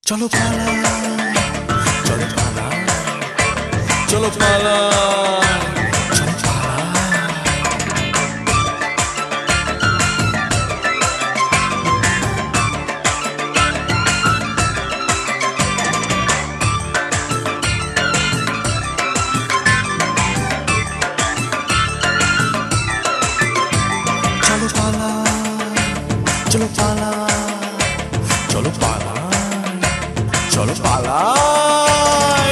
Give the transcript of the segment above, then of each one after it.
চলো পালা, চলো পালা, চলো পালা, চলো পালা। চলো পালা, চলো পালা, চলো পালা, চলো পালাই,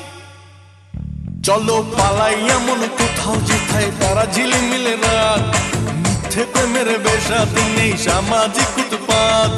চলো পালাই এমন কোথাও যেথায় তারা ঝিলিমিলে রাত, মিথ্যে প্রেমের বেশাতি নেই সামাজিক উৎপাত।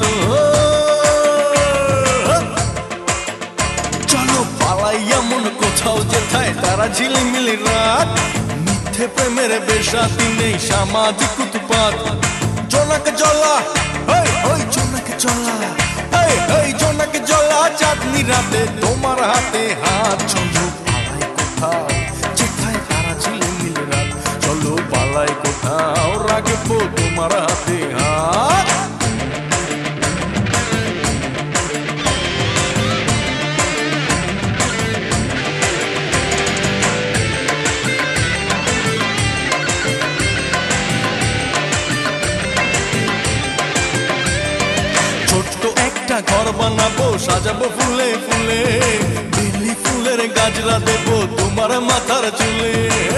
চলো পালাই এমন কোথাও যেথায় তারা ঝিলিমিলে রাত, মিথ্যে প্রেমের বেশাতি নেই সামাজিক উৎপাত। জোনাক জ্বলা, ওই জোনাক জ্বলা, এই জোনাক জ্বলা চাঁদনি রাতে তোমার হাতে হাত। চলো পালাই কোথাও যেথায় তারা ঝিলিমিলে রাত, চলো পালাই কোথাও রাখবো তোমার হাতে হাত। ঘর বানাবো সাজাবো ফুলে ফুলে, বেলি ফুলের গাজরা দেবো তোমার মাথার চুলে।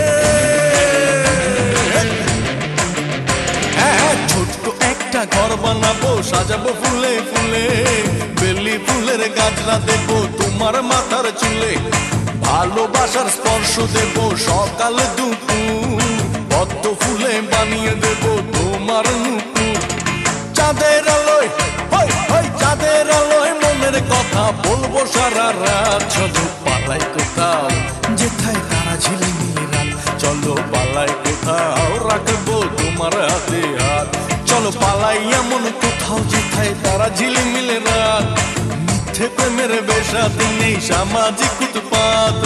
ছোট্ট একটা ঘর বানাবো সাজাবো ফুলে ফুলে, বেলি ফুলের গাজরা দেবো তোমার মাথার চুলে। ভালোবাসার স্পর্শ দেবো সকাল দুপুর, পদ্ম ফুলে বানিয়ে দেবো তোমার নুপুর। চাঁদের আলোয়, চাঁদের আলোয় মনের কথা বলবো সারা রাত। চলো পালাই কোথাও যেথায় তারা ঝিলিমিলে রাত, চলো পালাই কোথাও রাখবো তোমার হাতে হাত। চলো পালাই এমন কোথাও যেথায় তারা ঝিলিমিলে রাত, মিথ্যে প্রেমের বেশাতি নেই সামাজিক উৎপাত।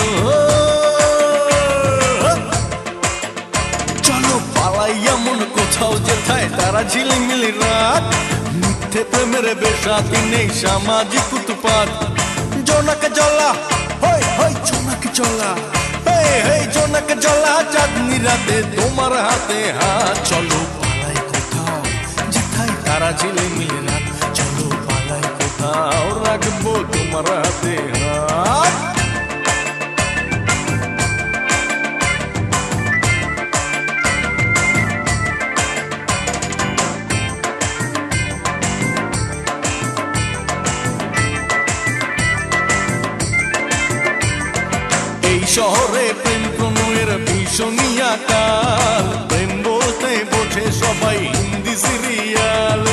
চলো পালাই এমন কোথাও যেথায় তারা ঝিলিমিলে রাত, মিথ্যে প্রেমের বেশাতি নেই সামাজিক উৎপাত। জোনাক জ্বলা, জোনাক জ্বলা, জোনাক জ্বলা চাঁদনি রাতে তোমার হাতে হাত। চলো পালাই কোথাও যেথায় তারা ঝিলিমিলে রাত, চলো পালাই কোথাও রাখবো তোমার হাতে হাত। শহরে প্রেম প্রণয়ের ভীষণিয়া কাল, প্রেম বলতে বোঝে সবাই হিন্দি সিরিয়াল।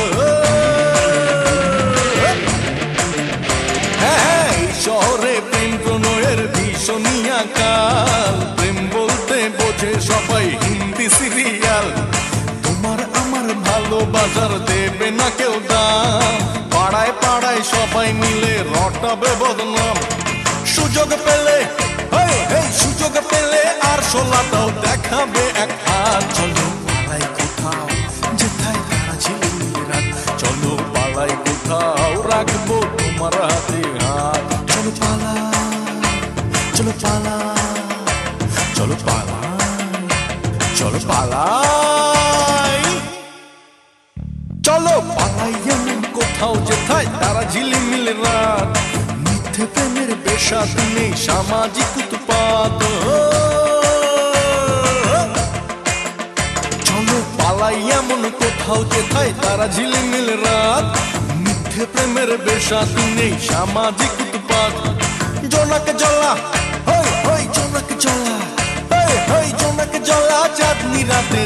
হ্যাঁ, শহরে প্রেম প্রণয়ের ভীষণিয়া কাল, প্রেম বলতে বোঝে সবাই হিন্দি সিরিয়াল। তোমার আমার ভালোবাসার দেবে না কেউ দাম, পাড়ায় পাড়ায় সবাই মিলে রটাবে বদনাম। সুযোগ পেলে, সুযোগ পেলে আর শোলাটাও দেখাবে এক হাত। চলো পালাই কোথাও যেথায় তারা ঝিলিমিলে রাত, চলো পালাই কোথাও রাখবো তোমার হাতে হাত। চলো পালা, চলো পালা, চলো পালা, চলো পালাই, চলো পালাই এমন কোথাও যেথায় তারা ঝিলিমিলে রাত, মিথ্যে প্রেমের বেশাতি নেই সামাজিক উৎপাত। চলো পালাই এমন কোথাও যেথায় তারা ঝিলিমিলে রাত, মিথ্যে প্রেমের বেশাতি নেই সামাজিক উৎপাত। জোনাক জ্বলা, জোনাক জ্বলা, জোনাক জ্বলা চাঁদনি রাতে